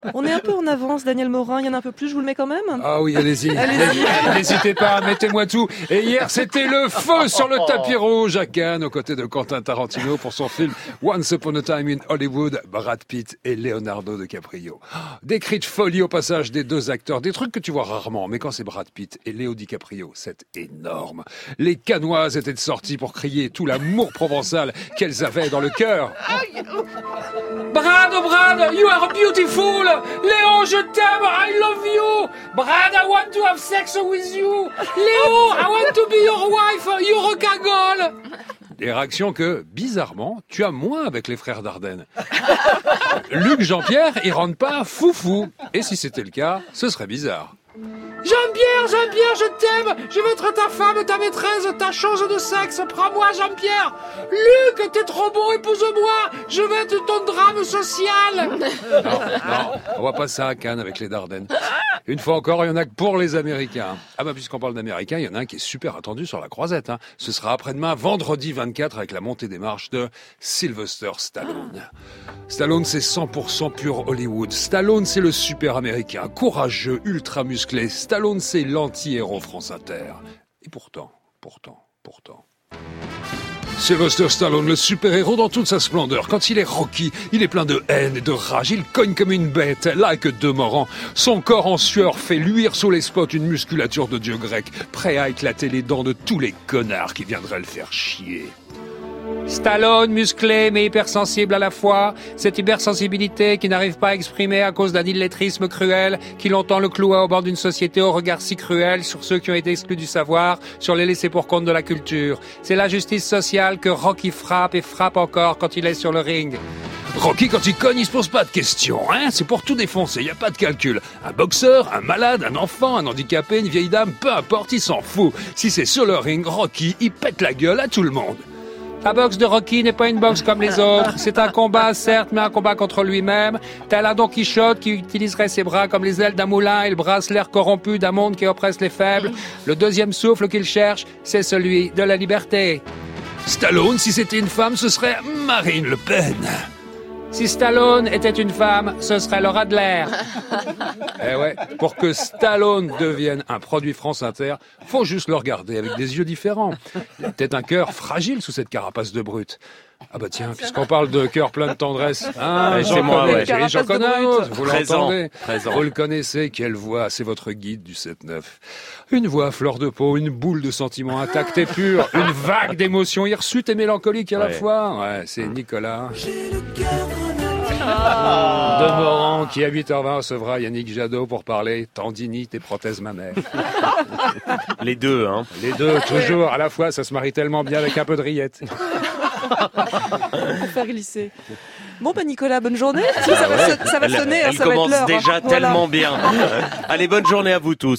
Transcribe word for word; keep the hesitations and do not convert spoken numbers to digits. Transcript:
On est un peu en avance, Daniel Morin. Il y en a un peu plus, je vous le mets quand même. Ah oui, allez-y. Allez-y. N'hésitez pas, mettez-moi tout. Et hier, c'était le feu sur le tapis rouge à Cannes, aux côtés de Quentin Tarantino pour son film Once Upon a Time in Hollywood, Brad Pitt et Leonardo DiCaprio. Des cris de folie au passage des deux acteurs, des trucs que tu vois rarement, mais quand c'est Brad Pitt et Léo DiCaprio, c'est énorme. Les Cannoises étaient sorties pour crier tout l'amour provençal qu'elles avaient dans le cœur. Brad, oh Brad, you are beautiful. Léo, je t'aime, I love you. Brad, I want to have sex with you. Léo, I want to be your wife, you're a cagole. Des réactions que, bizarrement, tu as moins avec les frères Dardenne. Luc Jean-Pierre, ils rendent pas foufou. Et si c'était le cas, ce serait bizarre. Jean-Pierre, Jean-Pierre, je t'aime. Je veux être ta femme, ta maîtresse, ta chose de sexe. Prends-moi, Jean-Pierre. Luc, t'es trop beau, épouse-moi. Je veux être ton drame social. Non, non, on voit pas ça à Cannes avec les Dardennes. Une fois encore, il y en a que pour les Américains. Ah bah puisqu'on parle d'Américains, il y en a un qui est super attendu sur la croisette. Hein. Ce sera après-demain, vendredi vingt-quatre, avec la montée des marches de Sylvester Stallone. Stallone, c'est cent pour cent pur Hollywood. Stallone, c'est le super américain, courageux, ultra musclé. Stallone, c'est l'anti-héros France Inter. Et pourtant, pourtant, pourtant... Sylvester Stallone, le super-héros dans toute sa splendeur. Quand il est Rocky, il est plein de haine et de rage. Il cogne comme une bête, like de Morand. Son corps en sueur fait luire sous les spots une musculature de dieu grec, prêt à éclater les dents de tous les connards qui viendraient le faire chier. Stallone, musclé mais hypersensible à la fois, cette hypersensibilité qui n'arrive pas à exprimer à cause d'un illettrisme cruel qui longtemps le cloua au bord d'une société au regard si cruel sur ceux qui ont été exclus du savoir, sur les laissés pour compte de la culture. C'est la justice sociale que Rocky frappe et frappe encore quand il est sur le ring. Rocky, quand il cogne, il se pose pas de questions, hein. C'est pour tout défoncer, il y a pas de calcul. Un boxeur, un malade, un enfant, un handicapé, une vieille dame, peu importe, il s'en fout. Si c'est sur le ring, Rocky, il pète la gueule à tout le monde. La boxe de Rocky n'est pas une boxe comme les autres. C'est un combat, certes, mais un combat contre lui-même. Tel un Don Quichotte qui utiliserait ses bras comme les ailes d'un moulin et le bracelet corrompu d'un monde qui oppresse les faibles. Le deuxième souffle qu'il cherche, c'est celui de la liberté. Stallone, si c'était une femme, ce serait Marine Le Pen. Si Stallone était une femme, ce serait Laura Adler. Eh ouais, pour que Stallone devienne un produit France Inter, faut juste le regarder avec des yeux différents. Il a peut-être un cœur fragile sous cette carapace de brute. Ah bah tiens, puisqu'on parle de cœur plein de tendresse, hein, Ouais, j'en c'est moi, connais, ouais. et j'en connais un autre, vous Présent, l'entendez, présent. vous le connaissez, quelle voix, c'est votre guide du sept neuf. Une voix à fleur de peau, une boule de sentiments intacts et purs, une vague d'émotions hirsutes et mélancoliques à la Ouais. fois. Ouais, c'est Nicolas de Morand qui à huit heures vingt recevra Yannick Jadot pour parler tendinite et prothèse mammaire. Les deux, hein. Les deux, toujours, à la fois, ça se marie tellement bien avec un peu de rillettes. Pour faire glisser. Bon, bah Nicolas, bonne journée. Si, ça va, Ouais. so- ça va Elle- sonner, hein, elle ça va être commence l'heure. déjà hein. Voilà. tellement bien. Allez, bonne journée à vous tous.